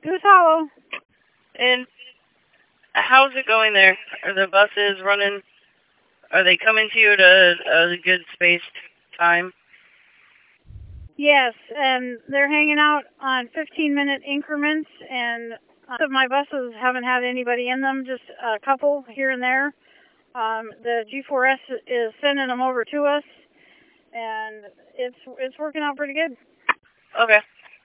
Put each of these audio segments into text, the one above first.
Goose Hollow. And how's it going there? Are the buses running? Are they coming to you at a good spaced time? Yes, and they're hanging out on 15-minute increments, and some of my buses haven't had anybody in them, just a couple here and there. The G4S is sending them over to us, and it's working out pretty good. Okay.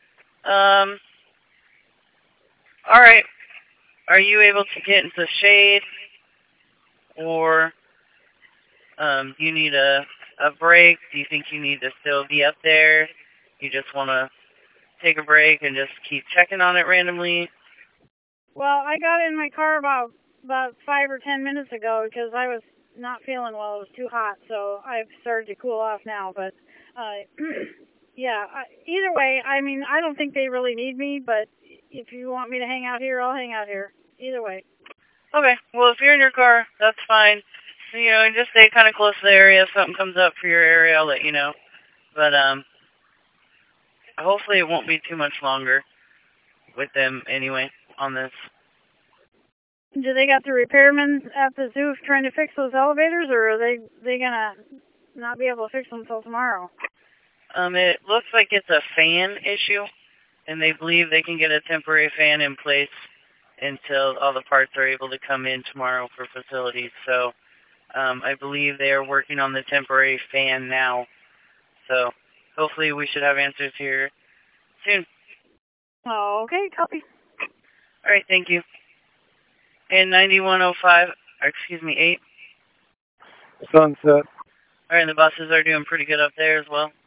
All right. Are you able to get into the shade, or you need a break? Do you think you need to still be up there? You just want to take a break and just keep checking on it randomly? Well, I got in my car about 5 or 10 minutes ago because I was not feeling well. It was too hot, so I've started to cool off now. But yeah, either way, I mean, I don't think they really need me, but if you want me to hang out here, I'll hang out here. Either way. Okay. Well, if you're in your car, that's fine. So, and just stay kind of close to the area. If something comes up for your area, I'll let you know. But hopefully it won't be too much longer with them anyway on this. Do they got the repairmen at the zoo trying to fix those elevators, or are they gonna not be able to fix them until tomorrow? It looks like it's a fan issue, and they believe they can get a temporary fan in place until all the parts are able to come in tomorrow for facilities. So I believe they are working on the temporary fan now. So hopefully we should have answers here soon. Oh, okay, copy. All right, thank you. And 9105, or excuse me, 8. Sunset. All right, the buses are doing pretty good up there as well.